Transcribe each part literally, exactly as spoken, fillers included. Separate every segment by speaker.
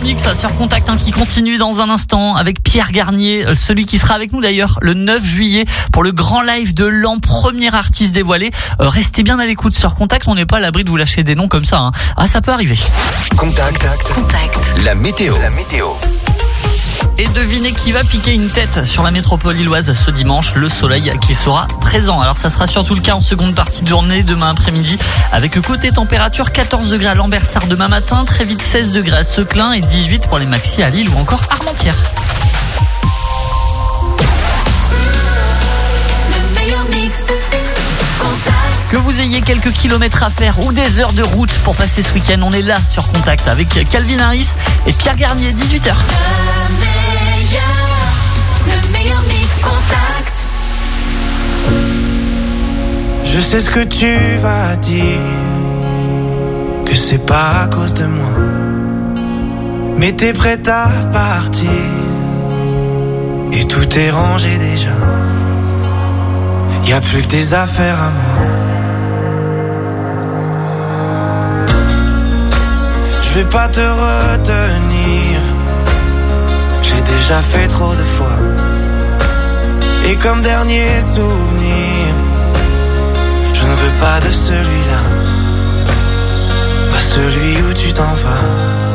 Speaker 1: mix sur Contact hein, qui continue dans un instant avec Pierre Garnier, celui qui sera avec nous d'ailleurs le neuf juillet pour le grand live de l'an, premier artiste dévoilé. Euh, restez bien à l'écoute sur Contact, on n'est pas à l'abri de vous lâcher des noms comme ça. Hein. Ah, ça peut arriver.
Speaker 2: Contact. Contact. La météo. La météo.
Speaker 1: Et devinez qui va piquer une tête sur la métropole lilloise ce dimanche, le soleil qui sera présent. Alors ça sera surtout le cas en seconde partie de journée, demain après-midi, avec côté température quatorze degrés à Lambersart demain matin, très vite seize degrés à Seclin et dix-huit pour les maxis à Lille ou encore Armentières.
Speaker 3: Le meilleur mix.
Speaker 1: Que vous ayez quelques kilomètres à faire ou des heures de route pour passer ce week-end, on est là sur Contact avec Calvin Harris et Pierre Garnier, dix-huit heures.
Speaker 3: Le meilleur, le meilleur mix. Contact.
Speaker 4: Je sais ce que tu vas dire, que c'est pas à cause de moi, mais t'es prête à partir et tout est rangé déjà. Y'a plus que des affaires à moi. Je vais pas te retenir, j'ai déjà fait trop de fois. Et comme dernier souvenir, je ne veux pas de celui-là, pas celui où tu t'en vas.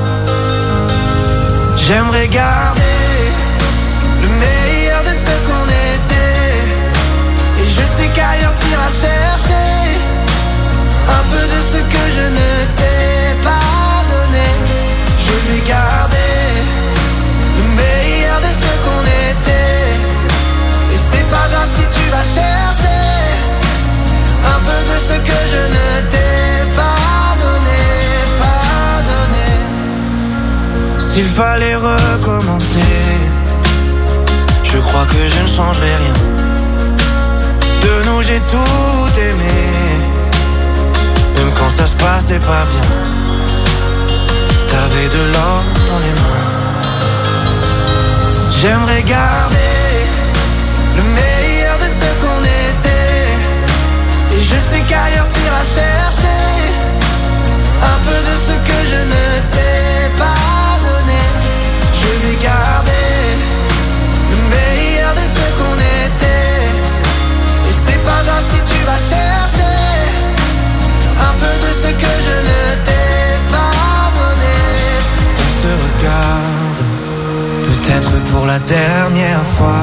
Speaker 4: J'aimerais garder le meilleur de ce qu'on était, et je sais qu'ailleurs t'iras chercher un peu de ce que je ne t'ai pas. Je vais garder le meilleur de ce qu'on était, et c'est pas grave si tu vas chercher un peu de ce que je ne t'ai pas donné, pas donné. S'il fallait recommencer, je crois que je ne changerai rien. De nous j'ai tout aimé, même quand ça se passait pas bien. T'avais de l'or dans les mains. J'aimerais garder le meilleur de ce qu'on était, et je sais qu'ailleurs t'iras chercher un peu de ce que je ne t'ai pas donné. Je vais garder le meilleur de ce qu'on était, et c'est pas grave si tu vas chercher un peu de ce que je ne t'ai pas. Se regarde, peut-être pour la dernière fois,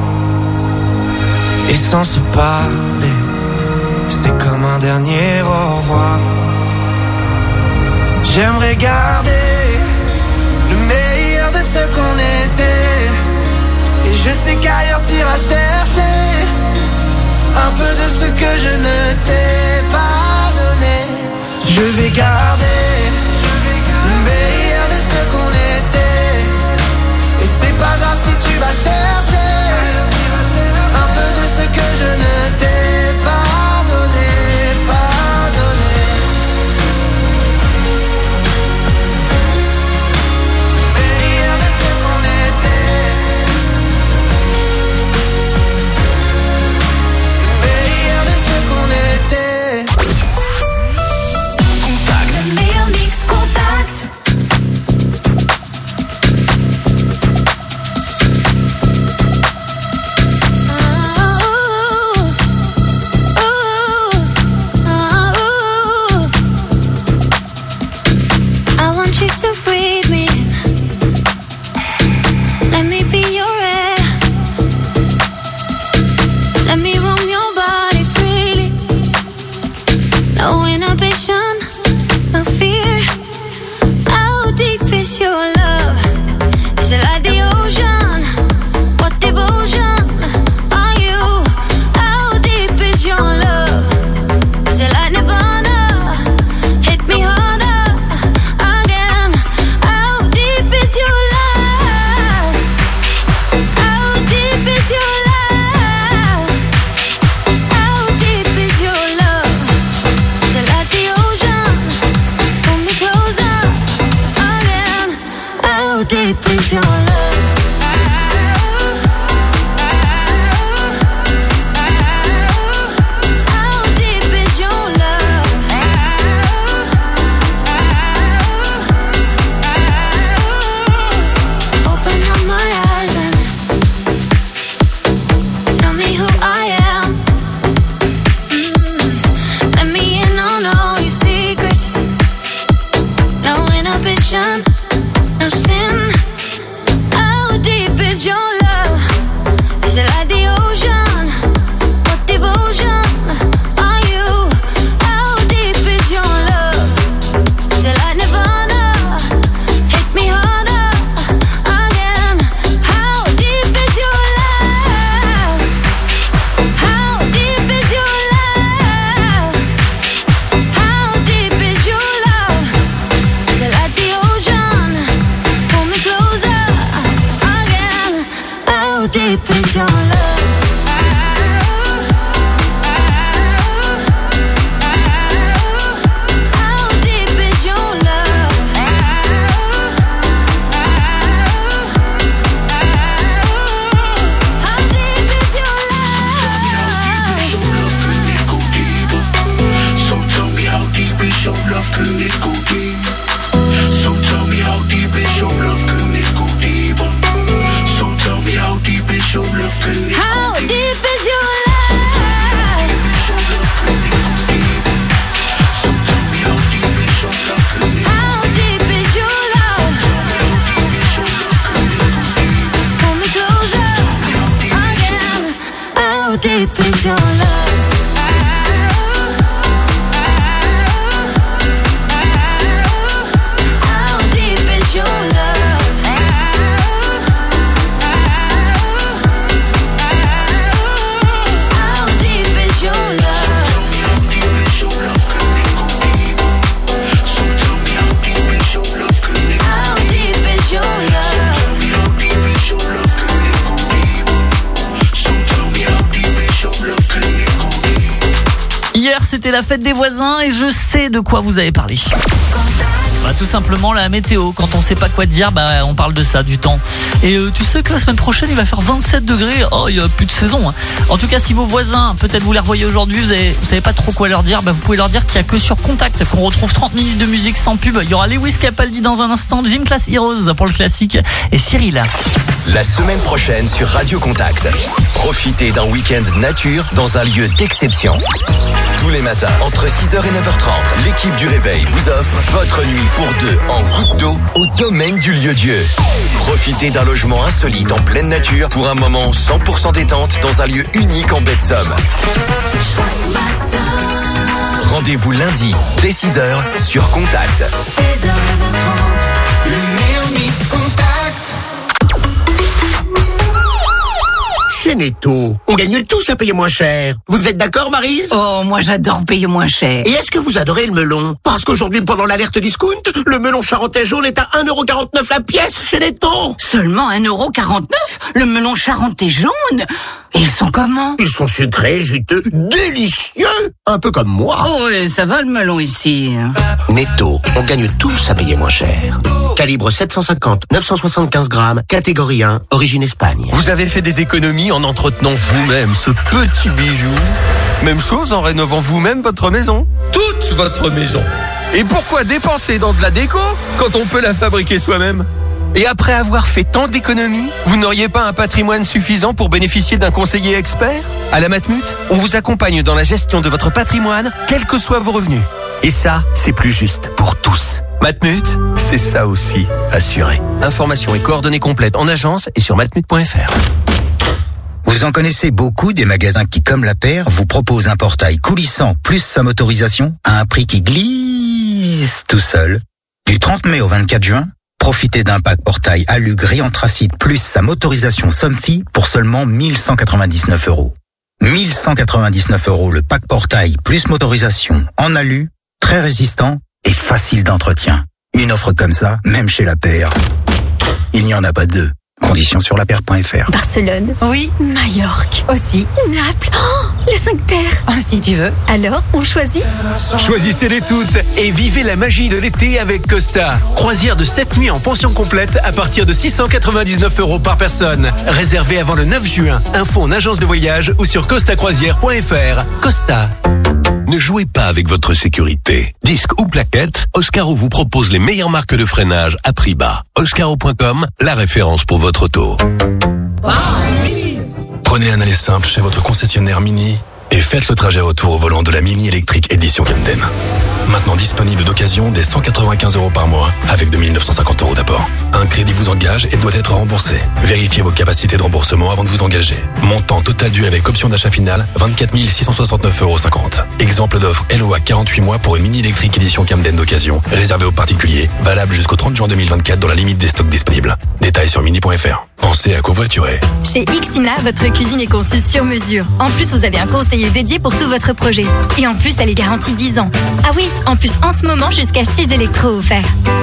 Speaker 4: et sans se parler, c'est comme un dernier au revoir. J'aimerais garder le meilleur de ce qu'on était, et je sais qu'ailleurs t'iras chercher un peu de ce que je ne t'ai pas donné. Je vais garder le meilleur de ce qu'on était, et c'est pas grave si tu vas chercher un peu de ce que je ne t'ai pas donné, pas donné. Le meilleur de ce qu'on était, le meilleur de ce qu'on était.
Speaker 3: Contact. Le meilleur mix. Contact. deep is your love? How deep is your love? How deep is your love?
Speaker 5: So tell me how deep is your love, can it go deep? So tell me how deep is your love, can it go deep? So tell me how deep is your love, can it go deep?
Speaker 3: How deep is your love?
Speaker 5: So tell me how deep is your love, can it go
Speaker 3: How deep is your love? Pull me closer again. How deep is your love? How deep is your love? How deep is your love?
Speaker 5: So tell me how deep is your love, can it go
Speaker 3: How deep is your love?
Speaker 5: Tell me how deep is your love, can it go deep? So tell me how deep is your love, can it go deep?
Speaker 1: Hier, c'était la fête des voisins et je sais de quoi vous avez parlé. Bah, tout simplement la météo. Quand on sait pas quoi dire, bah, on parle de ça, du temps. Et euh, tu sais que la semaine prochaine, il va faire vingt-sept degrés. Oh, il y a plus de saison. Hein. En tout cas, si vos voisins, peut-être vous les revoyez aujourd'hui, vous, avez, vous savez pas trop quoi leur dire, bah, vous pouvez leur dire qu'il y a que sur Contact qu'on retrouve trente minutes de musique sans pub. Il y aura Lewis Capaldi dans un instant, Gym Class Heroes pour le classique et Cyril.
Speaker 2: La semaine prochaine sur Radio Contact. Profitez d'un week-end nature dans un lieu d'exception. Tous les matins, entre six heures et neuf heures trente, l'équipe du Réveil vous offre votre nuit pour deux en goutte d'eau au domaine du Lieu-Dieu. Profitez d'un logement insolite en pleine nature pour un moment cent pour cent détente dans un lieu unique en baie de Somme.
Speaker 3: Chaque matin,
Speaker 2: Rendez-vous lundi, dès six heures, sur Contact.
Speaker 3: seize heures trente,
Speaker 4: Le meilleur mix Contact.
Speaker 6: Chez Netto, on gagne tous à payer moins cher. Vous êtes d'accord, Maryse?
Speaker 7: Oh, moi j'adore payer moins cher.
Speaker 6: Et est-ce que vous adorez le melon? Parce qu'aujourd'hui, pendant l'alerte discount, le melon charentais jaune est à un euro quarante-neuf la pièce chez Netto.
Speaker 7: Seulement un euro quarante-neuf? Le melon charentais jaune? Et ils sont comment?
Speaker 6: Ils sont sucrés, juteux, délicieux. Un peu comme moi.
Speaker 7: Oh, et ça va le melon ici.
Speaker 6: Netto, on gagne tous à payer moins cher. Calibre sept cent cinquante, neuf cent soixante-quinze grammes, catégorie un, origine Espagne.
Speaker 8: Vous avez fait des économies en entretenant vous-même ce petit bijou. Même chose en rénovant vous-même votre maison. Toute votre maison. Et pourquoi dépenser dans de la déco quand on peut la fabriquer soi-même? Et après avoir fait tant d'économies, vous n'auriez pas un patrimoine suffisant pour bénéficier d'un conseiller expert? À la Matmut, on vous accompagne dans la gestion de votre patrimoine, quels que soient vos revenus. Et ça, c'est plus juste pour tous. Matmut, c'est ça aussi, assuré. Informations et coordonnées complètes en agence et sur matmut point f r.
Speaker 9: Vous en connaissez beaucoup des magasins qui, comme la paire, vous proposent un portail coulissant plus sa motorisation à un prix qui glisse tout seul. Du trente mai au vingt-quatre juin, profitez d'un pack portail alu gris anthracite plus sa motorisation Somfy pour seulement mille cent quatre-vingt-dix-neuf euros. mille cent quatre-vingt-dix-neuf euros le pack portail plus motorisation en alu, très résistant et facile d'entretien. Une offre comme ça, même chez la paire, il n'y en a pas deux. Conditions sur la paire point f r.
Speaker 10: Barcelone.
Speaker 7: Oui.
Speaker 10: Majorque.
Speaker 7: Aussi.
Speaker 10: Naples. Oh, les cinq terres.
Speaker 7: Oh, si tu veux.
Speaker 10: Alors, on choisit?
Speaker 11: Choisissez-les toutes et vivez la magie de l'été avec Costa. Croisière de sept nuits en pension complète à partir de six cent quatre-vingt-dix-neuf euros par personne. Réservé avant le neuf juin. Info en agence de voyage ou sur costa croisière point f r. Costa.
Speaker 12: Ne jouez pas avec votre sécurité. Disque ou plaquette, Oscaro vous propose les meilleures marques de freinage à prix bas. Oscaro point com, la référence pour votre auto.
Speaker 13: Prenez un aller simple chez votre concessionnaire Mini et faites le trajet retour au volant de la Mini électrique édition Camden. Maintenant disponible d'occasion dès cent quatre-vingt-quinze euros par mois avec deux mille neuf cent cinquante euros d'apport. Un crédit vous engage et doit être remboursé. Vérifiez vos capacités de remboursement avant de vous engager. Montant total dû avec option d'achat finale vingt-quatre mille six cent soixante-neuf euros cinquante. Exemple d'offre L O A quarante-huit mois pour une Mini électrique édition Camden d'occasion réservée aux particuliers, valable jusqu'au trente juin deux mille vingt-quatre dans la limite des stocks disponibles. Détails sur mini point f r. Pensez à covoiturer.
Speaker 10: Chez Ixina, votre cuisine est conçue sur mesure. En plus, vous avez un conseiller dédié pour tout votre projet. Et en plus, elle est garantie dix ans. Ah oui, en plus, en ce moment, jusqu'à six électros offerts.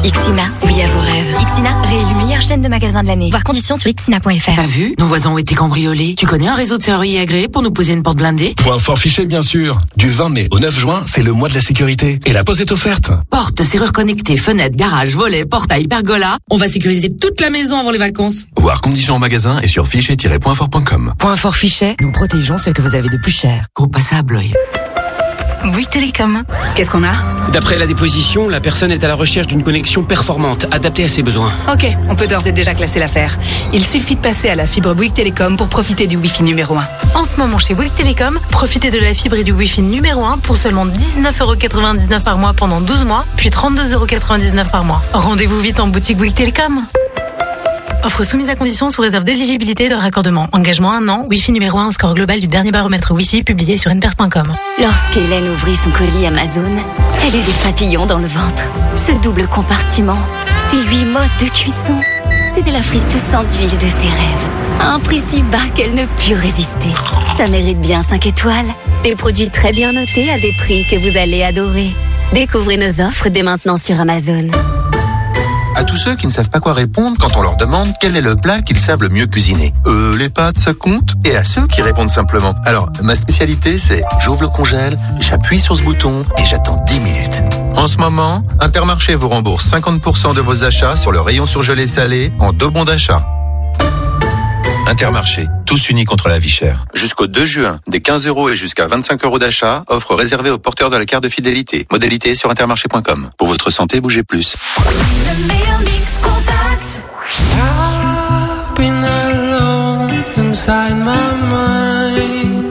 Speaker 10: Ixina, oui à vos rêves. Ixina, réélu meilleure chaîne de magasins de l'année. Voir conditions sur ixina point f r.
Speaker 14: T'as vu? Nos voisins ont été cambriolés. Tu connais un réseau de serruriers agréé pour nous poser une porte blindée?
Speaker 13: Point fort fiché, bien sûr. Du vingt mai au neuf juin, c'est le mois de la sécurité. Et la pause est offerte.
Speaker 14: Porte, serrure connectée, fenêtre, garage, volet, portail, pergola. On va sécuriser toute la maison avant les vacances.
Speaker 13: Voir conditions en magasin et sur fichet tiret point fort point com.
Speaker 14: Point fort fichet, nous protégeons ce que vous avez de plus cher. Gros passage à Blois.
Speaker 10: Bouygues Télécom.
Speaker 14: Qu'est-ce qu'on a?
Speaker 15: D'après la déposition, la personne est à la recherche d'une connexion performante, adaptée à ses besoins.
Speaker 16: Ok, on peut d'ores et déjà classer l'affaire. Il suffit de passer à la fibre Bouygues Télécom pour profiter du Wi-Fi numéro un.
Speaker 17: En ce moment, chez Bouygues Télécom, profitez de la fibre et du Wi-Fi numéro un pour seulement dix-neuf euros quatre-vingt-dix-neuf par mois pendant douze mois, puis trente-deux euros quatre-vingt-dix-neuf par mois. Rendez-vous vite en boutique Bouygues Télécom. Offre soumise à condition sous réserve d'éligibilité et de raccordement. Engagement un an, Wi-Fi numéro un au score global du dernier baromètre Wi-Fi publié sur n p r point com.
Speaker 18: Lorsqu'Hélène ouvrit son colis Amazon, elle eut des papillons dans le ventre. Ce double compartiment, ces huit modes de cuisson, c'était la frite sans huile de ses rêves. À un prix si bas qu'elle ne put résister. Ça mérite bien cinq étoiles. Des produits très bien notés à des prix que vous allez adorer. Découvrez nos offres dès maintenant sur Amazon.
Speaker 19: À tous ceux qui ne savent pas quoi répondre quand on leur demande quel est le plat qu'ils savent le mieux cuisiner. Euh, les pâtes, ça compte? Et à ceux qui répondent simplement. Alors, ma spécialité, c'est j'ouvre le congèle, j'appuie sur ce bouton et j'attends dix minutes. En ce moment, Intermarché vous rembourse cinquante pour cent de vos achats sur le rayon surgelé salé en deux bons d'achat. Intermarché, tous unis contre la vie chère. Jusqu'au deux juin, des quinze euros et jusqu'à vingt-cinq euros d'achat, offre réservée aux porteurs de la carte de fidélité. Modalité sur intermarché point com. Pour votre santé, bougez plus.
Speaker 3: Le meilleur mix contact.
Speaker 4: I've been alone inside my mind.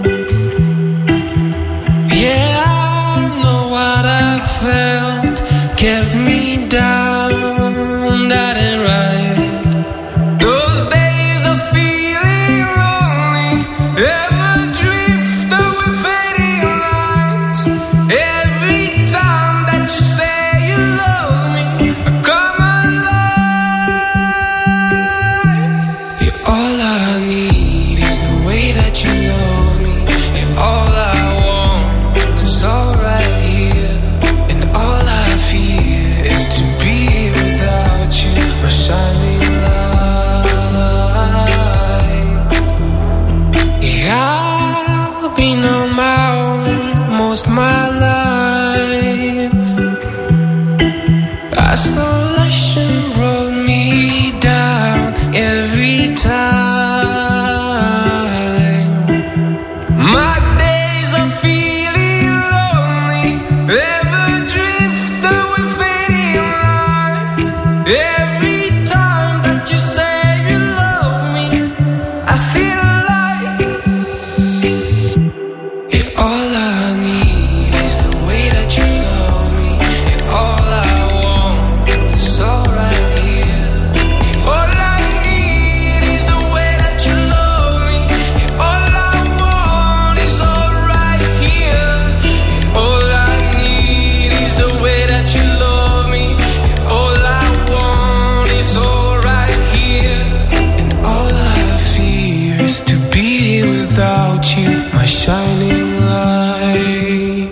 Speaker 4: Yeah, I know what I felt kept me down, that ain't right. Those days of feeling lonely, ever drift away fading lights. Every time that you say you love me, I come alive. Yeah, all I need is the way that you love me, and all I want is all right here, and all I fear is to be without you, my shining light. I've been on my own most my life. Isolation brought me down every time. My days of feeling lonely, ever drift away fading lights. Every time that you say you love me, I see the light. And all I need is the way that you love me, and all I want is all right here. And all I need is the way that you love me, and all I want is all right here. And all I need is the way that you love me, and all I want is all right here. And all I fear is to be without you, my shining light.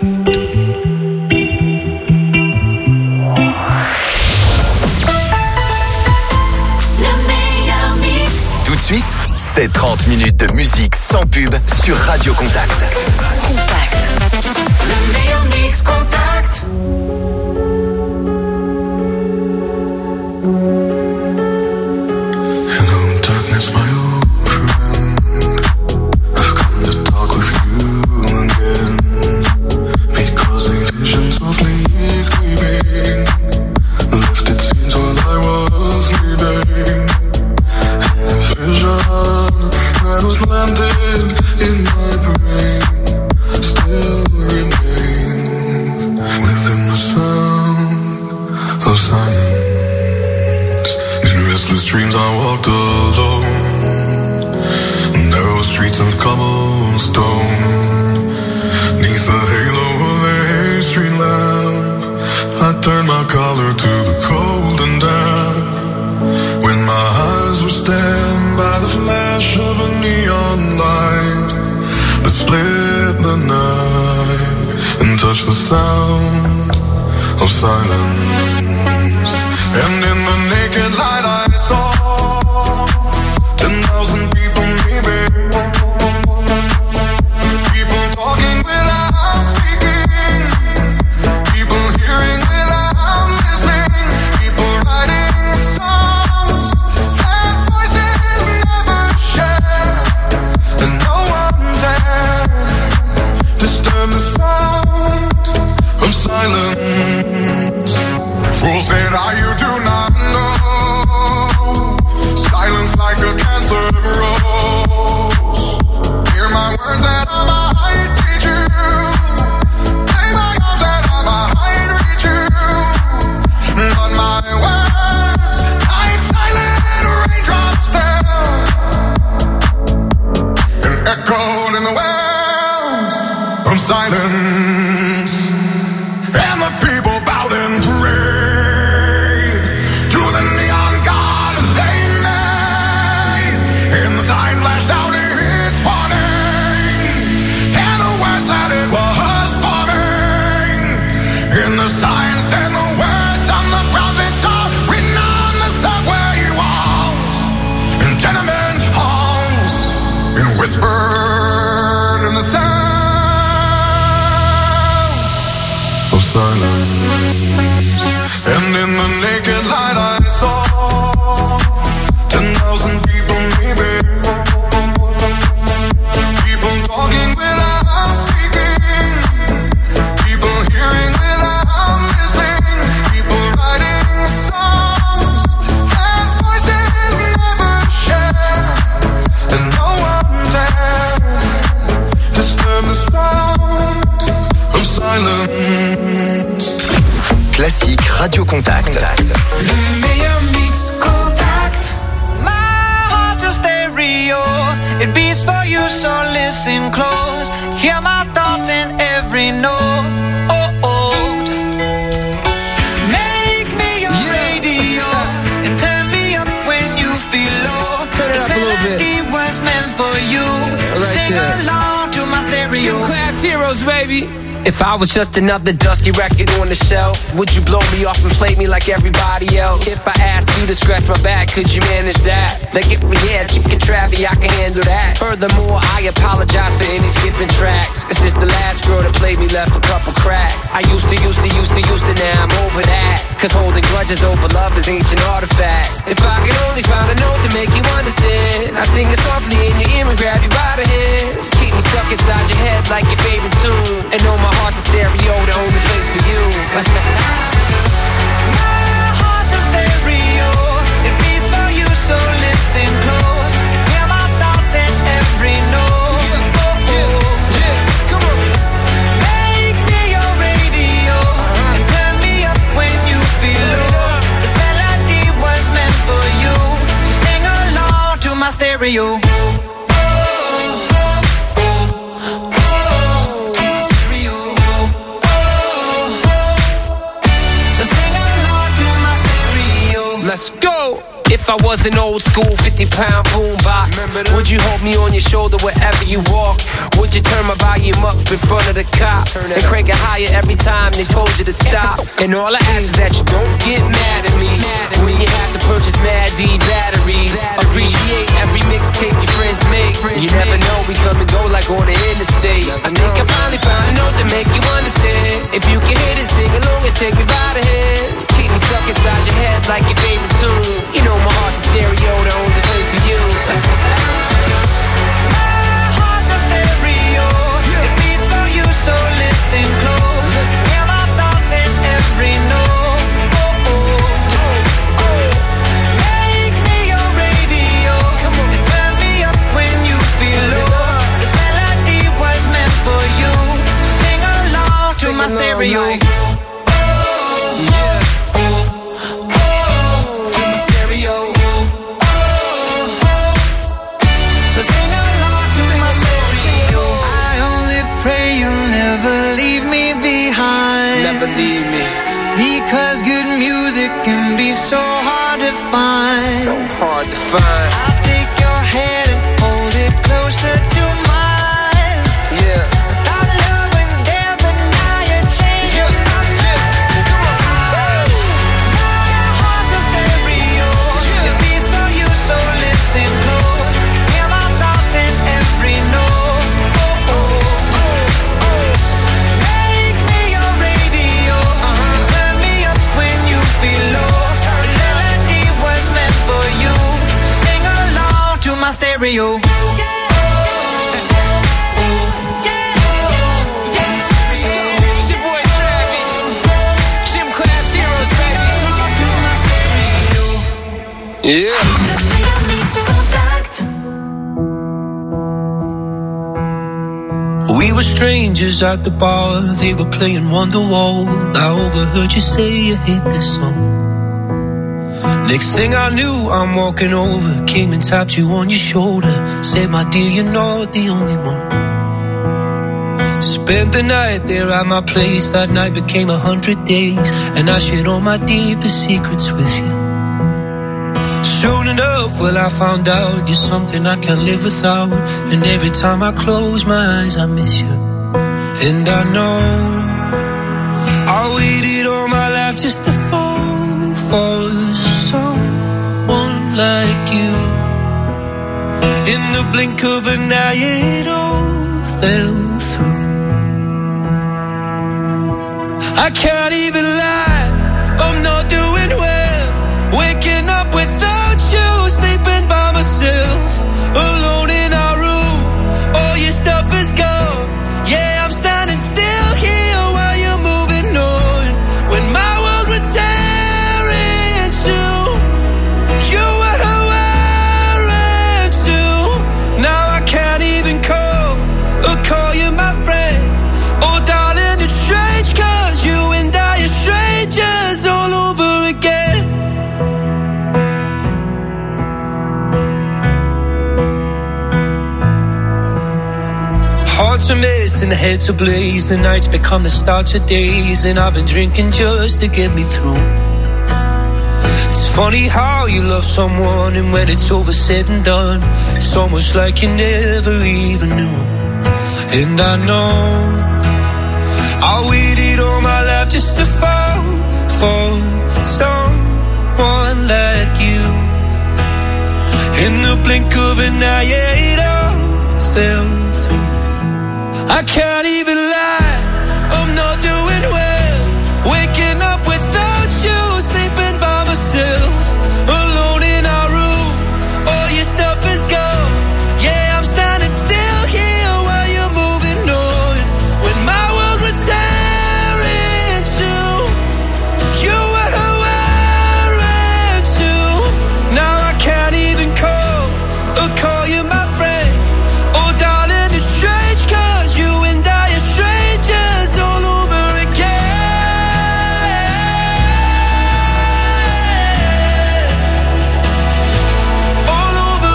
Speaker 3: Le meilleur mix.
Speaker 2: Tout de suite, c'est trente minutes de musique sans pub sur Radio Contact.
Speaker 3: Contact. Le meilleur mix contact.
Speaker 5: Hello, darkness, my old friend. I've come to talk with you again, because the visions of me creeping lifted scenes while I was sleeping, and the vision that was landed in my brain still remains within the sound of silence. In restless dreams I walked alone, narrow streets of cobblestone, neath the halo of a street lamp, I turned my collar to the cold and damp. When my eyes were stabbed by the flash of a neon light that split the night and touched the sound of silence. And in the naked light I saw ten thousand people maybe, people talking without speaking, people hearing without listening, people writing songs that voices never share, and no one dared disturb the sound of silence. Fool said, "Ah, you do not know. Silence like a cancer grows. Hear my words and I might teach you. Play my arms and I might reach you. But my words, like silent raindrops fell and echoed in the wells of silence. And the people bowed and prayed to the neon god they made. And the sign flashed out its warning, and the words that it was forming. And the sign said the words on the prophets are written on the subway walls, in tenement halls, and whispered in the sound of silence. And in the naked light I saw ten thousand people maybe, people talking without speaking, people hearing without listening, people writing songs that voices never share, and no one dared disturb the sound of silence.
Speaker 2: Classique Radio Contact.
Speaker 4: Le meilleur mix Contact. My heart's a stereo, it beats for you, so listen close. Hear my thoughts in every note. Oh, oh. Make me your yeah. radio and turn me up when you feel low.
Speaker 20: Turn it
Speaker 4: this
Speaker 20: up a little bit.
Speaker 4: melody was meant for you.
Speaker 20: Yeah,
Speaker 4: so
Speaker 20: right
Speaker 4: sing
Speaker 20: there.
Speaker 4: along to my stereo.
Speaker 20: Two class heroes, baby. If I was just another dusty record on the shelf, would you blow me off and play me like everybody else? If I asked you to scratch my back, could you manage that? Like if we had chicken Travie, I can handle that. Furthermore, I apologize for any skipping tracks. It's just the last girl that played me left a couple cracks. I used to, used to, used to, used to, now I'm over that. Cause holding grudges over love is ancient artifacts. If I could only find a note to make you understand, I sing it softly in your ear and grab you by the hands. Keep me stuck inside your head like your favorite tune, and know my heart's a stereo, the only place for you.
Speaker 4: My heart's a stereo, it beats for you, so listen close. Hear my thoughts in every note. Yeah, oh, yeah, yeah, come on. Make me your radio and turn me up when you feel low. This melody was meant for you, so sing along to my stereo.
Speaker 20: Let's go! If I was an old school fifty pound boombox, would you hold me on your shoulder wherever you walk? Would you turn my volume up in front of the cops and crank it higher every time they told you to stop? And all I ask is that you don't get mad at me when you have to purchase Mad D batteries. Appreciate every mixtape your friends make. You never know, we come and go like on the interstate. I think I finally found a note to make you understand. If you can hit it, sing along and take me by the hands. Keep me stuck inside your head like your favorite tune. You know my heart's a stereo, the only place for you.
Speaker 4: My heart's a stereo, it beats for you, so listen close. Hear my thoughts in every note. Oh, oh, oh. Make me your radio and turn me up when you feel low. This melody was meant for you, so sing along to my stereo.
Speaker 20: Believe me,
Speaker 4: because good music can be so hard to find.
Speaker 20: So hard to find.
Speaker 4: I'll take your hand and hold it closer to mine.
Speaker 20: Yeah.
Speaker 4: Our love was there, but now you're changing.
Speaker 20: Yeah, yeah. Come on.
Speaker 4: stereo.
Speaker 20: Yeah.
Speaker 4: We were strangers at the bar, they were playing Wonderwall. I overheard you say you hate this song. Next thing I knew, I'm walking over, came and tapped you on your shoulder, said, my dear, you're not the only one. Spent the night there at my place, that night became a hundred days, and I shared all my deepest secrets with you. Soon enough, well, I found out you're something I can't live without. And every time I close my eyes, I miss you. And I know I waited all my life just to fall for someone like you. In the blink of an eye, it all fell through. I can't even lie, I'm not doing well. Waking up without you, sleeping by myself, alone in our room, all your stuff is gone. Yeah, I'm standing still here while you're moving on. When my world would tear into, you were wearing too. Now I can't even call or call you my friend. Oh darling, it's strange, cause you and I are strangers all over again. Hearts are missing, heads ablaze, the nights become the start of days, and I've been drinking just to get me through. It's funny how you love someone, and when it's over said and done, it's almost like you never even knew. And I know I waited all my life just to fall for someone like you. In the blink of an eye, it all fell through. I can't even lie, I'm not doing well. Waking up without you, sleeping by myself, alone in our room, all your stuff is gone. Yeah, I'm standing still here while you're moving on. When my world would tear into, you were wearing too. Now I can't even call or call you my friend. Oh darling, it's strange, cause you and I are strangers all over again. All over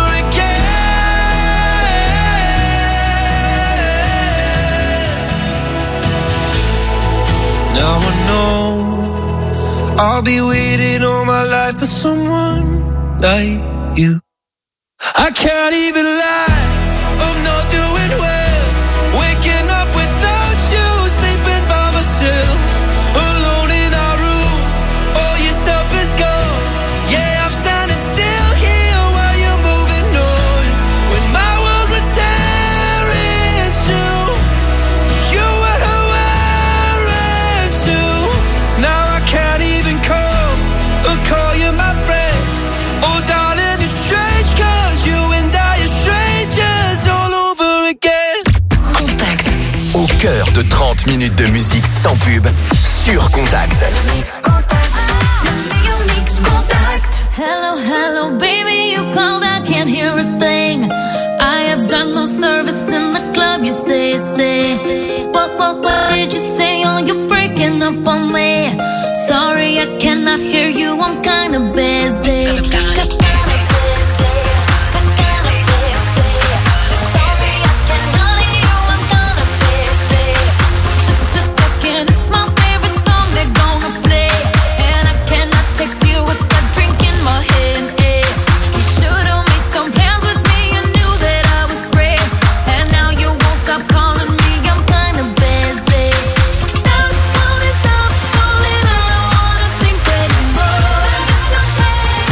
Speaker 4: again. Now I know I'll be waiting all my life for someone like you. I can't even lie, I'm not doing well. Waking up without you, sleeping by myself, alone in our room, all your stuff is gone. Yeah, I'm standing still here while you're moving on. When my world would tear into, you were wearing too. Now I can't even call or call you my friend. Oh darling, it's strange, cause you and I are strangers all over again.
Speaker 2: Contact. Au cœur de trente minutes de musique sans pub sur Contact.
Speaker 3: Hello, hello, baby, you called, I can't hear a thing. I have got no service in the club, you say, say. What, what, what did you say? Oh, you're breaking up on me. Sorry, I cannot hear you, I'm kinda busy.
Speaker 4: Hey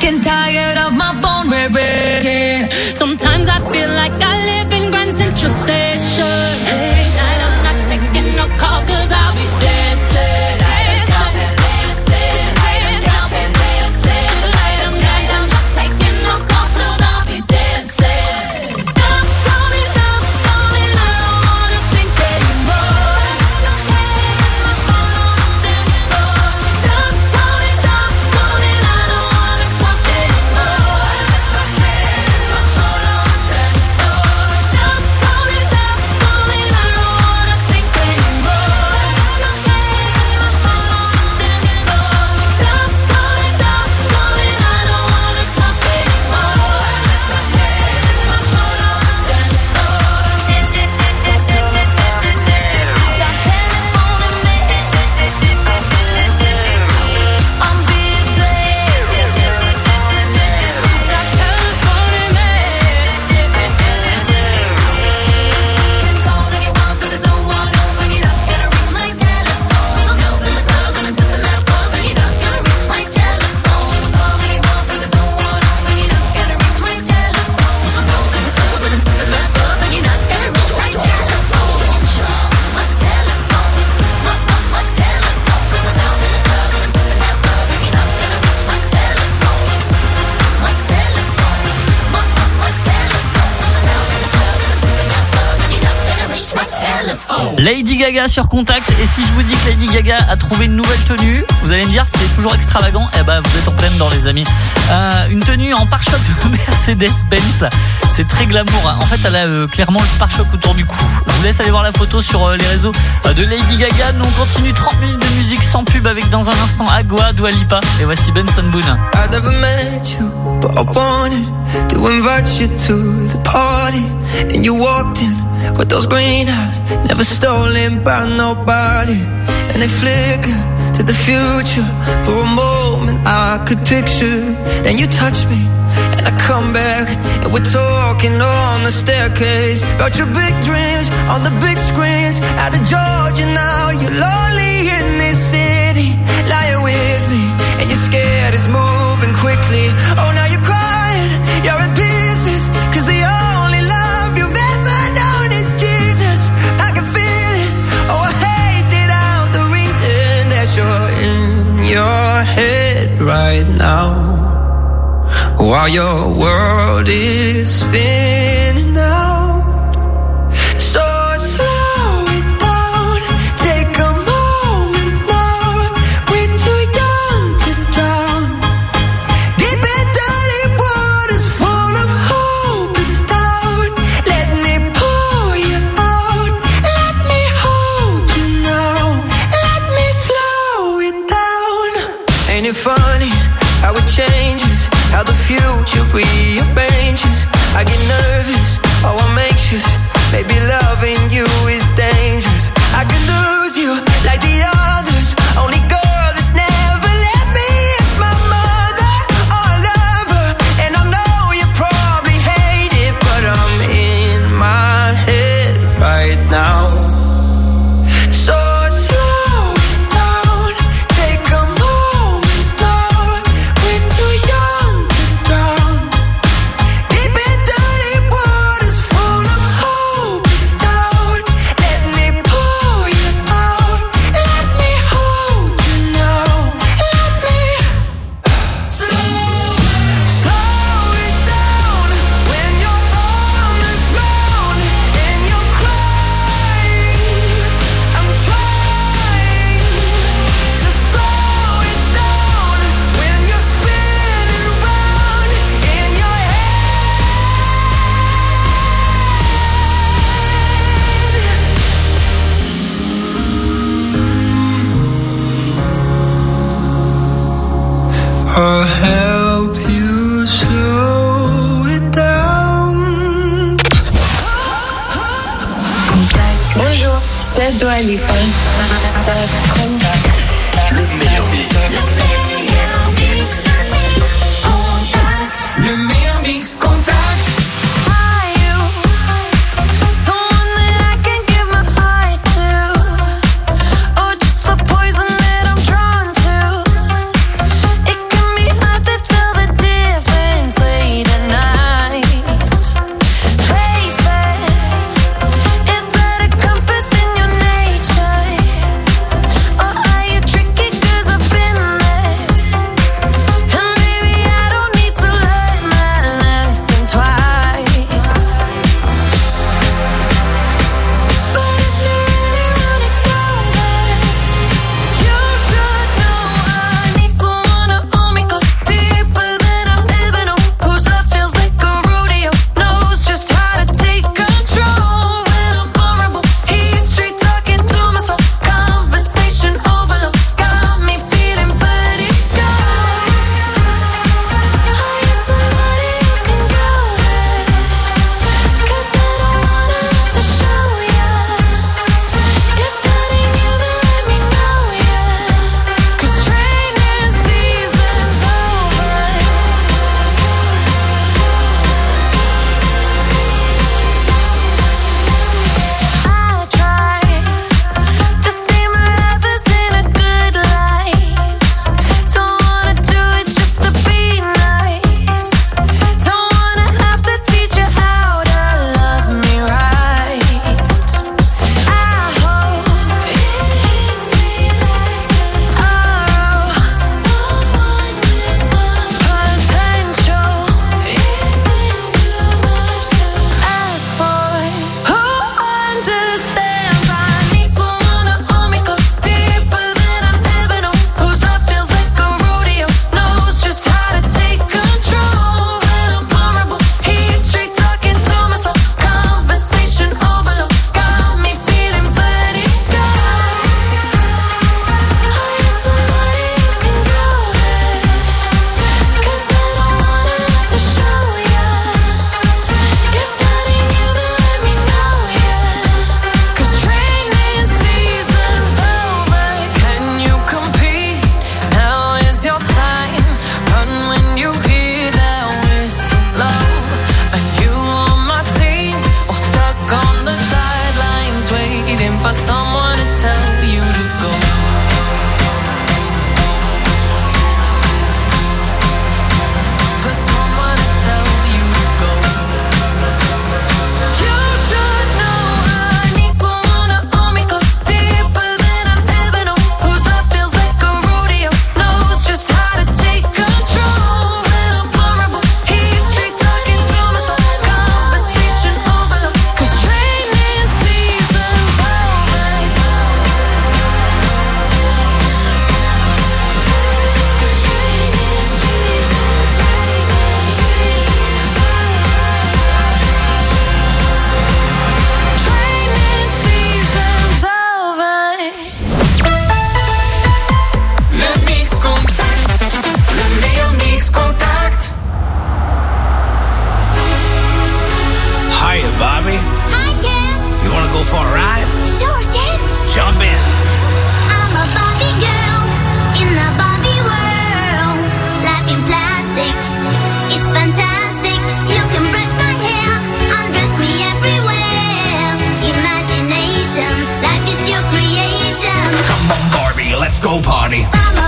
Speaker 3: and tired of my phone ringing. Sometimes I feel like I live in Grand Central Station. Tonight I'm not taking no calls cause I'll be dancing.
Speaker 1: Lady Gaga sur Contact. Et si je vous dis que Lady Gaga a trouvé une nouvelle tenue, vous allez me dire c'est toujours extravagant. Eh ben vous êtes en pleine dans les amis. Euh, une tenue en pare-choc de Mercedes-Benz. C'est très glamour. En fait elle a euh, clairement le pare-choc autour du cou. Je vous laisse aller voir la photo sur euh, les réseaux euh, de Lady Gaga. Nous on continue trente minutes de musique sans pub avec dans un instant Agua, Dua Lipa. Et voici Benson Boone.
Speaker 4: I never met you, but I wanted to invite you to the party. And you walked in with those green eyes, never stolen by nobody. And they flicker to the future. For a moment I could picture. Then you touch me and I come back, and we're talking on the staircase about your big dreams on the big screens. Out of Georgia now, you're lonely in this city, lying with me, and you're scared it's moving quickly. Oh, now you're crying, you're in pieces, cause the only love you've ever known is Jesus. I can feel it, oh I hate it out, the reason that you're in your head right now, while your world is spinning out. So slow it down, take a moment now. We're too young to drown. Deep and dirty waters full of hope is down. Let me pull you out. Let me hold you now. Let me slow it down. Ain't it funny how it changes, how the future rearranges. I get nervous, oh I'm anxious. Maybe loving you is dangerous. I could lose you like the others. Only girl that's never let me is my mother. Oh I love her, and I know you probably hate it, but I'm in my head right now. So slow it down, take a moment now. We're too young to drown. Deep and dirty waters full of hope is down. Let me pull you out. Let me hold you now. Let me slow, slow it down. When you're on the ground and you're crying, I'm trying to slow it down. When you're spinning round in your head. I'll help you slow it down.
Speaker 21: Bonjour, c'est Dua Lipa. C'est Contact.
Speaker 13: Le meilleur mix.
Speaker 3: Le meilleur mix Contact. Are you someone that I can give my heart to, or just the poison that I'm drawn to? It can be hard to tell the difference.
Speaker 4: go party.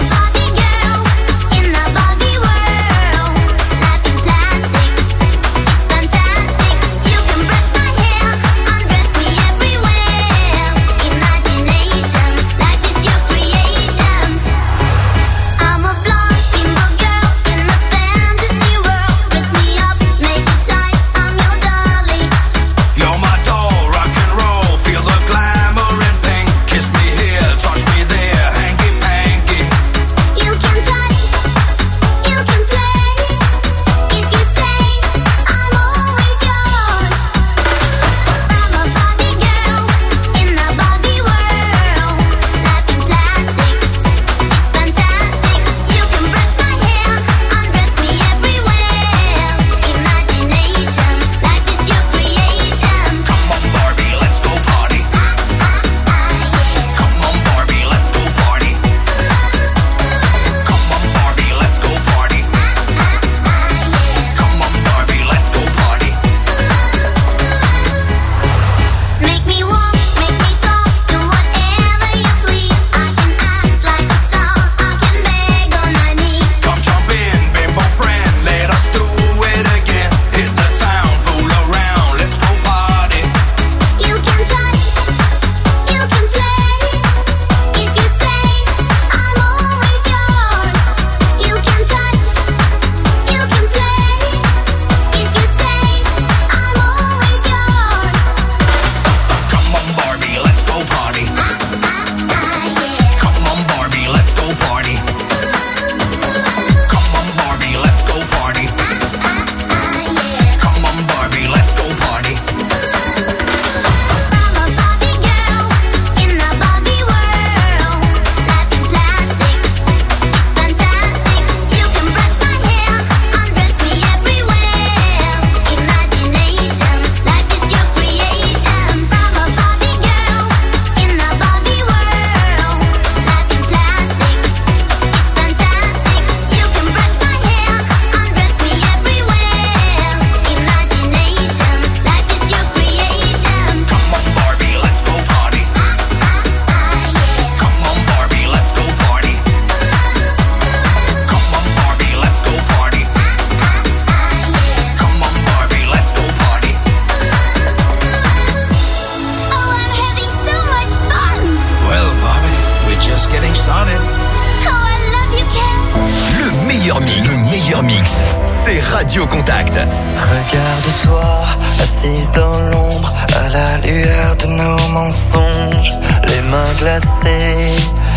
Speaker 2: Radio Contact.
Speaker 6: Regarde-toi, assise dans l'ombre, à la lueur de nos mensonges, les mains glacées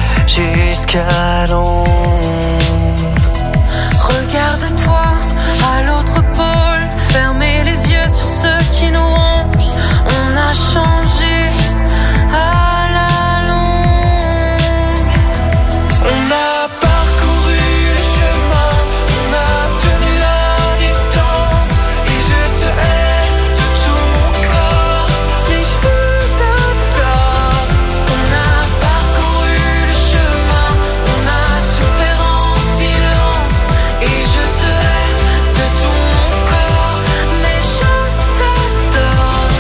Speaker 6: jusqu'à l'ombre.
Speaker 3: Regarde-toi, à l'autre pôle, fermez les yeux sur ceux qui nous rongent. On a changé à la longue.
Speaker 6: On a parcouru le chemin, on a tenu la distance, et je te hais de tout mon corps, mais je t'adore.
Speaker 3: On a parcouru le chemin, on a souffert en silence, et je te hais de tout mon corps, mais je t'adore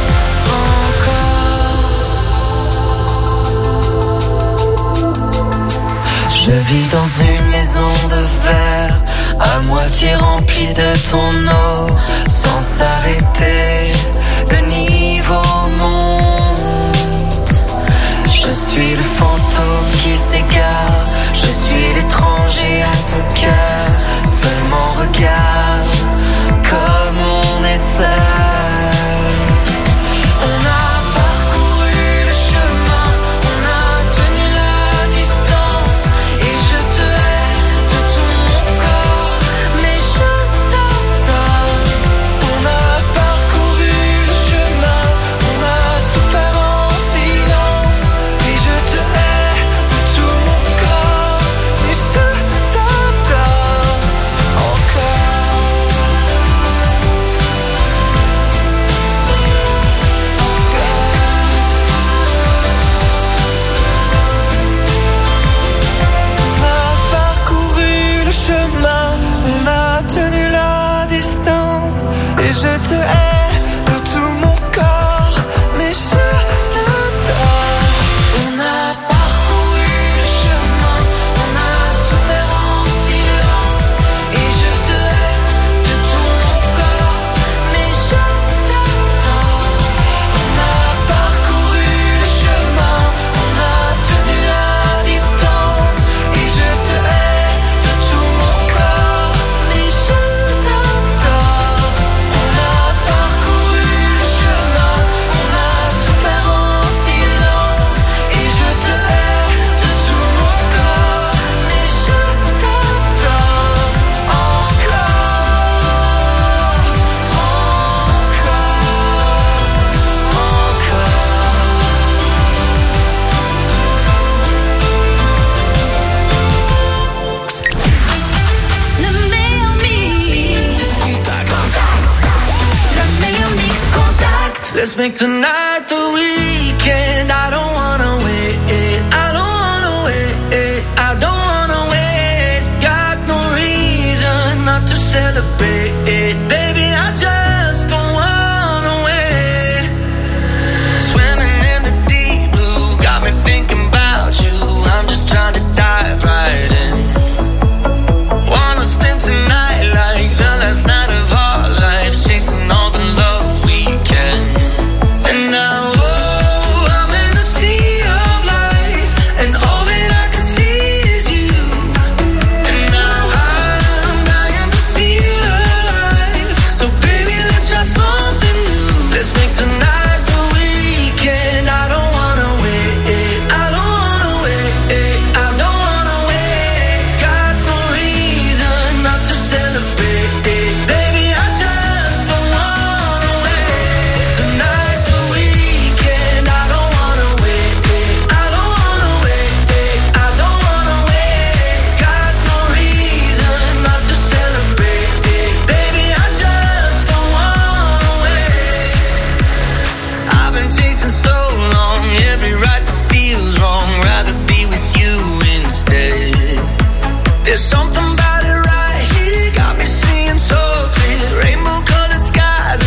Speaker 3: encore.
Speaker 6: Je vis dans une maison de verre, à moitié remplie de ton eau, sans s'arrêter, le niveau monte. Je suis le fantôme qui s'égare, je suis l'étranger à ton cœur, seulement regarde comme on est seul.
Speaker 3: On a parcouru le chemin, on a tenu la distance, et je te hais de tout mon corps, mais je t'adore.
Speaker 6: On a parcouru le chemin, on a souffert en silence, et je te hais
Speaker 4: make tonight the weekend. I don't wanna wait. I don't wanna wait. I don't wanna wait. Got no reason not to celebrate. Baby, I just don't wanna wait. Swimming in the deep blue got me thinking about you. I'm just trying to dive right in. Wanna spend tonight like the last night of our lives, chasing all the love we can. And now, oh, I'm in a sea of lights, and all that I can see is you. And now I'm dying to feel alive. So baby, let's try something new. Let's make tonight the weekend. I don't wanna wait. I don't wanna wait. I don't wanna wait. Got no reason not to celebrate. Baby, I just don't wanna wait. Tonight's the weekend. I don't wanna wait. I don't wanna wait. I don't wanna wait. Got no reason not to celebrate. Baby, I just don't wanna wait. I've been chasing so long, every right that feels wrong. Rather be with you instead. There's something about it right here, got me seeing so clear. Rainbow colored skies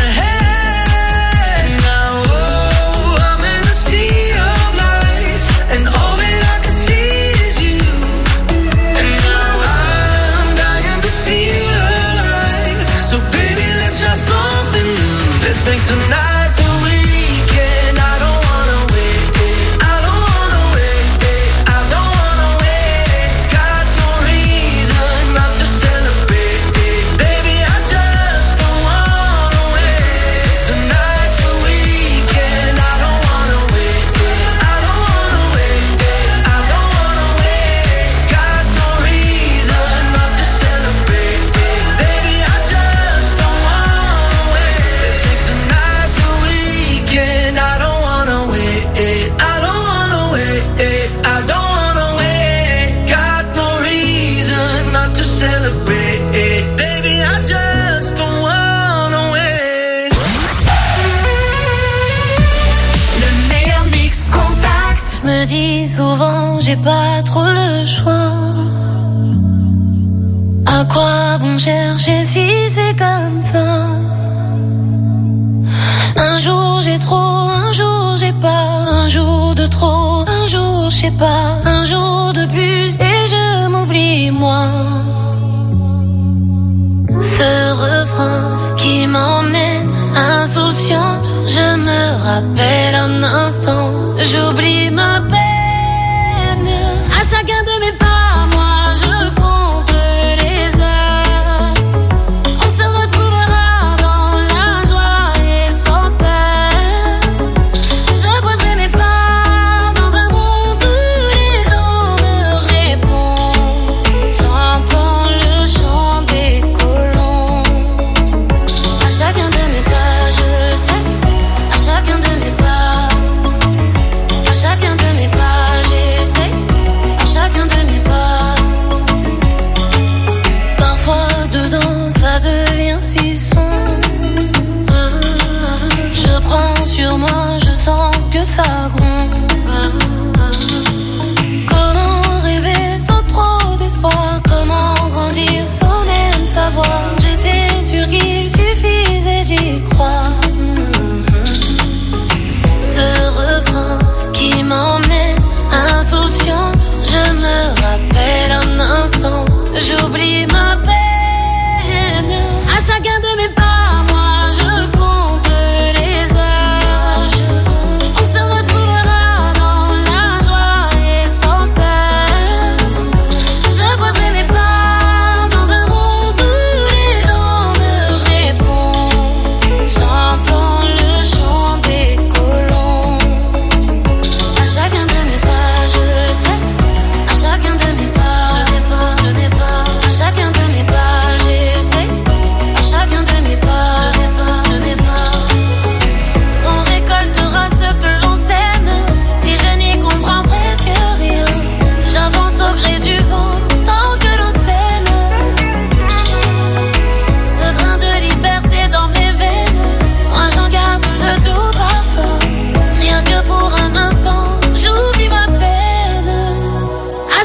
Speaker 4: ahead. Now, oh, I'm in a sea of lights, and all that I can see is you. And now I'm dying to feel alive. So baby, let's try something new. Let's make tonight the weekend. I don't wanna wait. I don't wanna wait. I don't wanna wait. Got no reason not to celebrate. Baby, I just don't wanna wait. Tonight's the weekend. I don't wanna wait. I don't wanna wait. I don't wanna wait. Got no reason not to celebrate. Baby, I just don't wanna wait. Let's make tonight the weekend. I don't wanna wait. I don't wanna wait. I don't wanna wait. Got no reason not to celebrate. Baby, I just don't wanna wait.
Speaker 3: Le meilleur mix contact. Je me dis souvent, j'ai pas trop le choix. À quoi bon chercher si c'est comme ça? Un jour j'ai trop, un jour j'ai pas. Un jour de trop, un jour je sais pas. Un jour de plus et je m'oublie moi. Ce refrain qui m'emmène insouciante, je me rappelle un instant, j'oublie ma peine. À chacun de mes pas, moi je compte les heures. On se retrouvera dans la joie et sans peur. Je poserai mes pas dans un monde où les gens me répondent. J'entends le chant des colons. À chacun de mes pas, je sais. À chacun de mes pas, à chacun de mes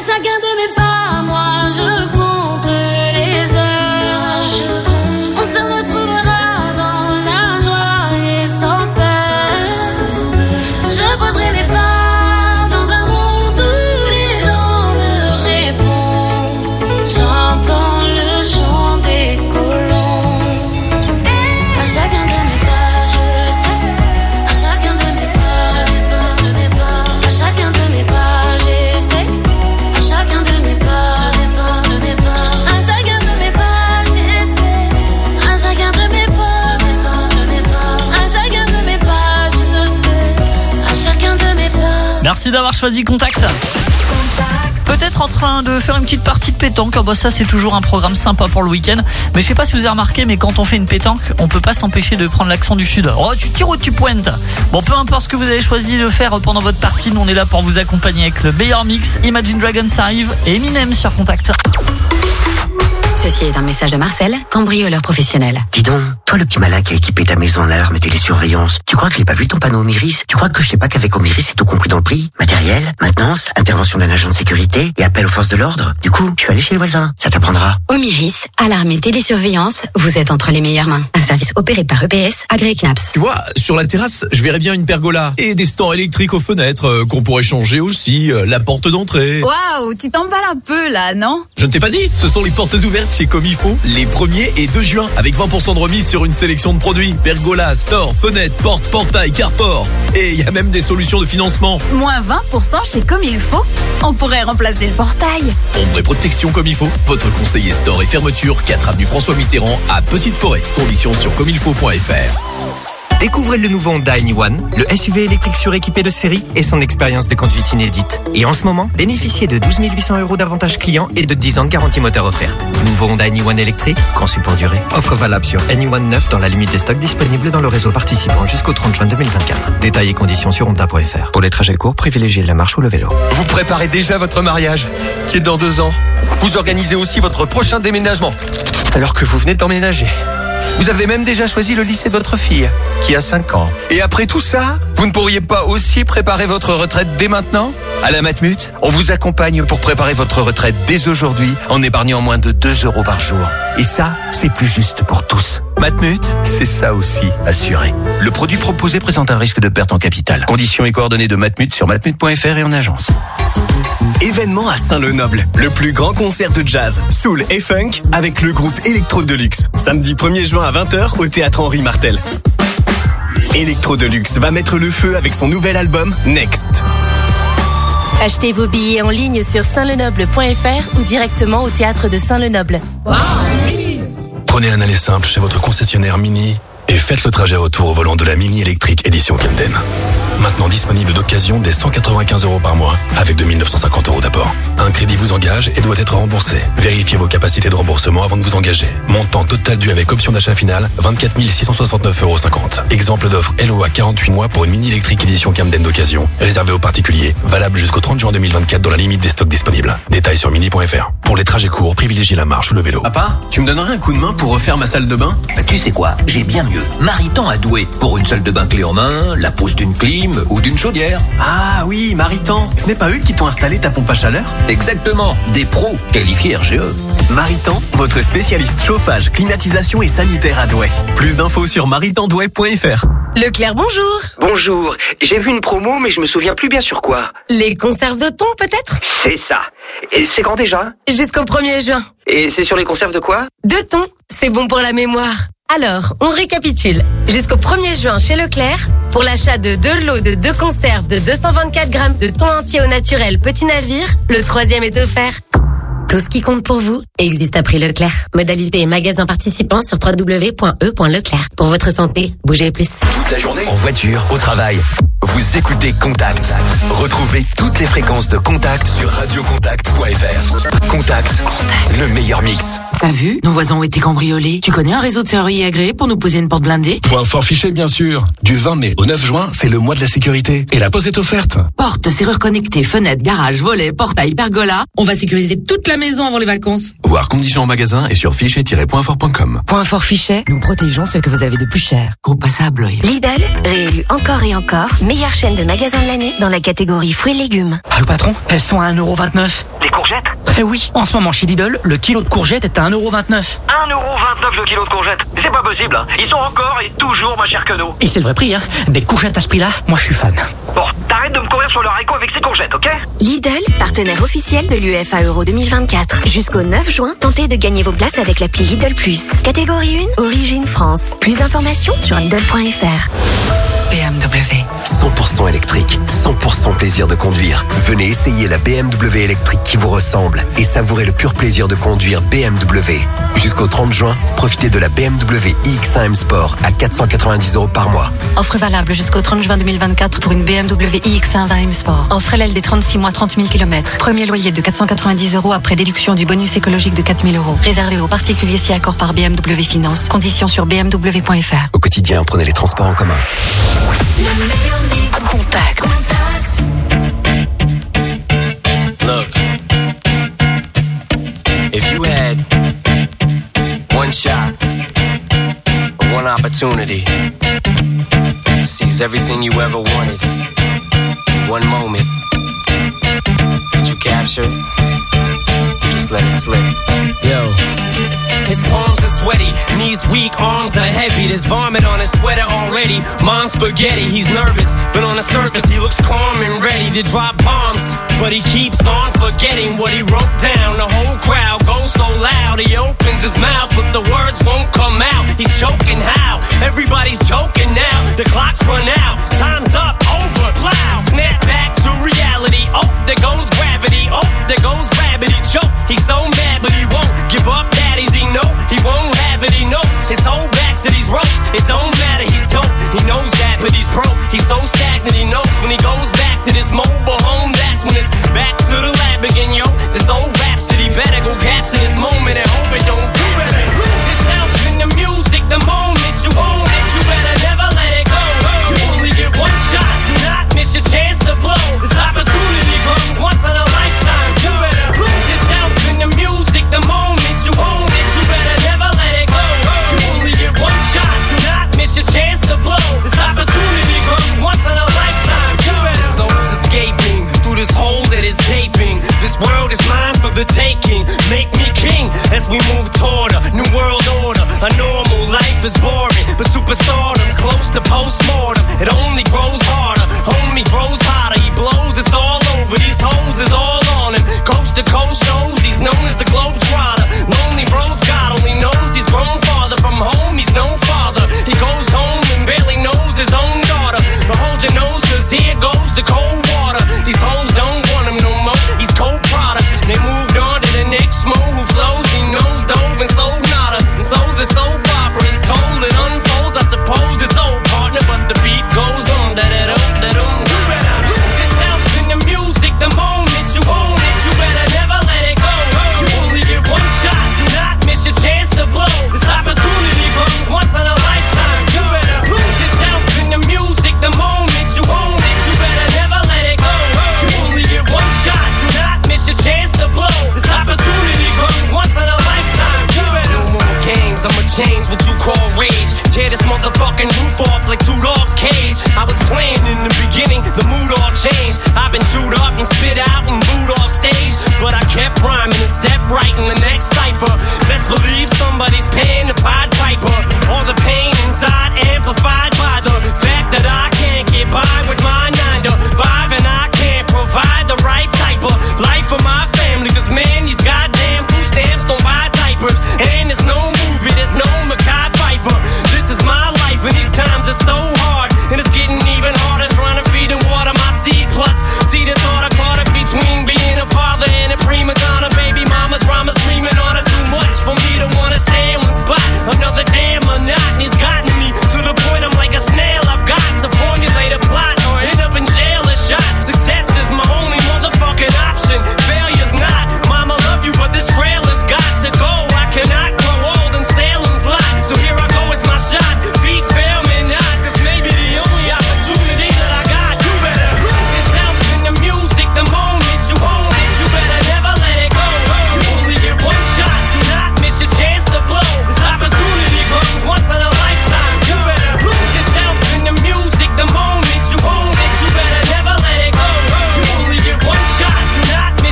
Speaker 3: chacun de mes pas, moi je compte les heures. On se retrouvera dans la joie et sans peur. Je poserai mes pas dans un monde où les gens me répondent. J'entends le chant des colons. À chacun de mes pas, je sais. À chacun de mes pas, de mes pas. À chacun de mes pas, j'essaie. À chacun de mes pas, de mes pas. À chacun de mes pas, j'essaie. À chacun de mes pas, de mes pas. À chacun de mes pas, je sais. À chacun de mes pas.
Speaker 1: Merci d'avoir choisi Contact. Peut-être en train de faire une petite partie de pétanque. Oh bah ça c'est toujours un programme sympa pour le week-end. Mais je sais pas si vous avez remarqué, mais quand on fait une pétanque, on peut pas s'empêcher de prendre l'accent du sud. Oh, tu tires ou tu pointes. Bon, peu importe ce que vous avez choisi de faire pendant votre partie, nous on est là pour vous accompagner avec le meilleur mix. Imagine Dragons arrive et Eminem sur Contact.
Speaker 8: Ceci est un message de Marcel, cambrioleur professionnel.
Speaker 22: Dis donc, toi le petit malin qui a équipé ta maison en alarme et télésurveillance, tu crois que je l'ai pas vu ton panneau Omiris? Tu crois que je sais pas qu'avec Omiris c'est tout compris dans le prix? Matériel, maintenance, intervention d'un agent de sécurité et appel aux forces de l'ordre? Du coup, je suis allé chez le voisin, ça t'apprendra.
Speaker 8: Omiris, alarme et télésurveillance, vous êtes entre les meilleures mains. Un service opéré par E P S, agréé C N A P S.
Speaker 23: Tu vois, sur la terrasse, je verrais bien une pergola et des stands électriques aux fenêtres euh, qu'on pourrait changer aussi, euh, la porte d'entrée.
Speaker 24: Waouh, tu t'emballes un peu là, non?
Speaker 23: Je ne t'ai pas dit, ce sont les portes ouvertes chez Comme il faut les premier et deux juin avec vingt pour cent de remise sur une sélection de produits. Pergola, store, fenêtres, portes, portail, carport. Et il y a même des solutions de financement.
Speaker 24: Moins vingt pour cent chez Comme il faut. On pourrait remplacer le portail.
Speaker 23: Ombre et protection Comme il faut. Votre conseiller store et fermeture quatre avenue François Mitterrand à Petite Forêt. Conditions sur comme il faut point f r.
Speaker 25: Découvrez le nouveau Honda N one, le S U V électrique suréquipé de série et son expérience de conduite inédite. Et en ce moment, bénéficiez de douze mille huit cents euros d'avantages clients et de dix ans de garantie moteur offerte. Nouveau Honda N one électrique, conçu pour durer. Offre valable sur N one neuf dans la limite des stocks disponibles dans le réseau participant jusqu'au trente juin deux mille vingt-quatre. Détails et conditions sur honda point f r. Pour les trajets courts, privilégiez la marche ou le vélo.
Speaker 26: Vous préparez déjà votre mariage, qui est dans deux ans. Vous organisez aussi votre prochain déménagement, alors que vous venez d'emménager. Vous avez même déjà choisi le lycée de votre fille, qui a cinq ans. Et après tout ça, vous ne pourriez pas aussi préparer votre retraite dès maintenant? À la Matmut, on vous accompagne pour préparer votre retraite dès aujourd'hui en épargnant moins de deux euros par jour. Et ça, c'est plus juste pour tous. Matmut, c'est ça aussi, assuré. Le produit proposé présente un risque de perte en capital. Conditions et coordonnées de Matmut sur matmut point f r et en agence.
Speaker 27: Événement à Saint-Lenoble, le plus grand concert de jazz, soul et funk avec le groupe Electro Deluxe. Samedi premier juin à vingt heures au théâtre Henri Martel. Electro Deluxe va mettre le feu avec son nouvel album Next.
Speaker 28: Achetez vos billets en ligne sur saint lenoble point f r ou directement au théâtre de Saint-Lenoble.
Speaker 13: Wow, prenez un aller simple chez votre concessionnaire Mini et faites le trajet retour au volant de la Mini électrique édition Camden. Maintenant disponible d'occasion dès cent quatre-vingt-quinze euros par mois avec deux mille neuf cent cinquante euros d'apport. Un crédit vous engage et doit être remboursé. Vérifiez vos capacités de remboursement avant de vous engager. Montant total dû avec option d'achat finale vingt-quatre mille six cent soixante-neuf euros cinquante. Exemple d'offre L O A quarante-huit mois pour une Mini électrique édition Camden d'occasion. Réservé aux particuliers. Valable jusqu'au trente juin deux mille vingt-quatre dans la limite des stocks disponibles. Détails sur mini point f r. Pour les trajets courts, privilégiez la marche ou le vélo.
Speaker 27: Papa, tu me donnerais un coup de main pour refaire ma salle de bain?
Speaker 29: Bah, tu sais quoi, j'ai bien mieux. Mariton a doué pour une salle de bain clé en main, la pose d'une clim ou d'une chaudière.
Speaker 27: Ah oui, Maritan. Ce n'est pas eux qui t'ont installé ta pompe à chaleur?
Speaker 29: Exactement, des pros qualifiés R G E.
Speaker 27: Maritan, votre spécialiste chauffage, climatisation et sanitaire à Douai. Plus d'infos sur maritandouai point f r.
Speaker 16: Leclerc, bonjour.
Speaker 15: Bonjour, j'ai vu une promo mais je me souviens plus bien sur quoi.
Speaker 16: Les conserves de thon peut-être?
Speaker 15: C'est ça. Et c'est quand déjà?
Speaker 16: Jusqu'au premier juin.
Speaker 15: Et c'est sur les conserves de quoi?
Speaker 16: De thon, c'est bon pour la mémoire. Alors, on récapitule. Jusqu'au premier juin chez Leclerc, pour l'achat de deux lots de deux conserves de deux cent vingt-quatre grammes de thon entier au naturel petit navire, le troisième est offert. Tout ce qui compte pour vous existe à prix Leclerc. Modalité et magasin participant sur w w w point e point leclerc. Pour votre santé, bougez plus.
Speaker 2: Toute la journée, en voiture, au travail. Vous écoutez Contact. Retrouvez toutes les fréquences de Contact sur radio contact point f r. Contact, le meilleur mix.
Speaker 7: T'as vu? Nos voisins ont été cambriolés. Tu connais un réseau de serruriers agréé pour nous poser une porte blindée?
Speaker 13: Point fort fiché, bien sûr. Du vingt mai au neuf juin, c'est le mois de la sécurité. Et la pause est offerte.
Speaker 7: Portes, serrures connectées, fenêtres, garages, volets, portails, pergola. On va sécuriser toute la maison avant les vacances.
Speaker 13: Voir conditions en magasin et sur fichet tiret point fort point com.
Speaker 7: Point fort fichet, nous protégeons ce que vous avez de plus cher. Groupe Passa à Blois.
Speaker 28: Lidl, réélu encore et encore, meilleure chaîne de magasins de l'année dans la catégorie fruits et légumes.
Speaker 9: Allô patron, elles sont à un euro vingt-neuf.
Speaker 10: Les courgettes?
Speaker 9: Eh oui, en ce moment chez Lidl, le kilo de courgettes est à un euro vingt-neuf.
Speaker 10: un euro vingt-neuf le kilo de courgettes? C'est pas possible, hein. Ils sont encore et toujours moins chers que nous.
Speaker 9: Et c'est le vrai prix, hein. Des courgettes à ce prix-là, moi je suis fan.
Speaker 10: Bon, t'arrêtes de me courir sur le haricot avec ces courgettes, ok?
Speaker 28: Lidl, partenaire officiel de l'U E F A Euro deux mille vingt-quatre. Jusqu'au neuf juin, tentez de gagner vos places avec l'appli Lidl Plus. Catégorie un, origine France. Plus d'informations sur Lidl point F R.
Speaker 22: B M W. cent pour cent électrique, cent pour cent plaisir de conduire. Venez essayer la B M W électrique qui vous ressemble et savourez le pur plaisir de conduire B M W. Jusqu'au trente juin, profitez de la B M W i X un M Sport à quatre cent quatre-vingt-dix euros par mois.
Speaker 8: Offre valable jusqu'au trente juin deux mille vingt-quatre pour une B M W i X un vingt M Sport. Offre L L D trente-six mois, trente mille kilomètres. Premier loyer de quatre cent quatre-vingt-dix euros après déduction du bonus écologique de quatre mille euros. Réservé aux particuliers si accord par B M W Finance. Conditions sur b m w point f r.
Speaker 22: Au quotidien, prenez les transports en commun.
Speaker 28: Contact.
Speaker 20: Look, if you had one shot, or one opportunity to seize everything you ever wanted in one moment that you captured, just let it slip. Yo. His palms are sweaty, knees weak, arms are heavy. There's vomit on his sweater already. Mom's spaghetti, he's nervous, but on the surface he looks calm and ready to drop bombs. But he keeps on forgetting what he wrote down. The whole crowd goes so loud, he opens his mouth, but the words won't come out. He's choking how? Everybody's joking now. The clock's run out, time's up, over, plow. Snap back to reality. Oh, there goes gravity. Oh, there goes rabbit. He choke. He's so mad, but he won't give up. Daddies, he know he won't have it. He knows his whole back to these ropes. It don't matter. He's dope. He knows that, but he's broke. He's so stagnant. He knows when he goes back to this mobile home. That's when it's back to the lab again, yo. This old rhapsody better go capture this moment and hope it don't do it. Lose yourself in the music. The moment you own it, you better never let it go. You only get one shot. Do not miss your chance to blow. This opportunity comes once in a lifetime. You better lose yourself in the music. The moment you own it, you better never let it go. You only get one shot. Do not miss your chance to blow. This opportunity comes once in a lifetime. You better. Soul's escaping through this hole that is gaping. This world is mine for the taking. Make me king as we move toward a new world order. A normal life is boring, but superstardom's close to postmortem. It only grows harder, homie grows hotter. He blows, it's all over. These hoes is all on him. Coast to coast shows, he's known as the Globetrotter. Lonely roads, God only knows he's grown farther from home. He's no father. He goes home and barely knows his own daughter. But hold your nose, cause here goes the cold water. These hoes don't want him no more. He's cold product. They moved on to the next mo who flows. He knows dove and sold nada. And so the soap opera is told. It unfolds. I suppose it's old partner, but the beat goes on. Da da da da da. You better lose yourself in the music. The moment you own it, you better never let it go. You only get one shot. Do not miss your chance to blow. This opportunity comes once in a lifetime. You better lose yourself in the music. The moment you own it, you better never let it go. You only get one shot. Do not miss your chance to blow. This opportunity comes once in a lifetime. You better. No more games. I'ma change what you call rage. Tear this motherfucking roof off like two dogs' cage. I was playing in the beginning, the mood all changed. I've been chewed up and spit out and booed off stage, but I kept rhyming and stepped right in the next cipher. Best believe somebody's paying the Pied Piper. All the pain inside amplified by the fact that I can't get by with my nine to five, and I can't provide the right type of life for my family. Cause man, these goddamn food stamps don't buy diapers, and there's no movie, there's no Mackay Pfeiffer. This is my life and these times are so hard, and it's getting even harder trying to feed and water my seed. Plus, see this all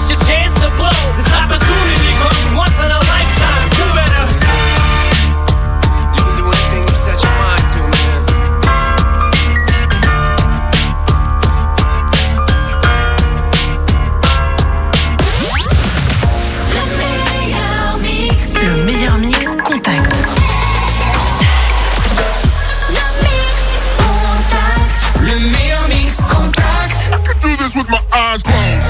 Speaker 20: It's your chance to blow. This opportunity comes once in a lifetime. You better. You can do anything you set your mind to, man.
Speaker 7: Le meilleur mix Contact.
Speaker 20: Le meilleur mix Contact.
Speaker 5: I can do this with my eyes closed.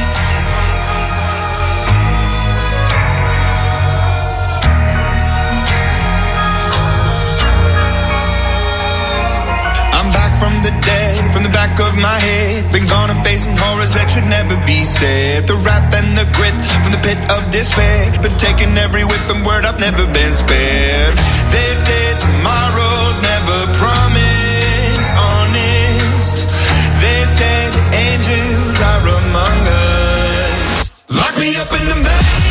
Speaker 4: I'm back from the dead, from the back of my head. Been gone and facing horrors that should never be said. The wrath and the grit from the pit of despair. Been taking every whip and word, I've never been spared. They say tomorrow's never promised, honest. They say the angels are among us. Lock me up in the bed.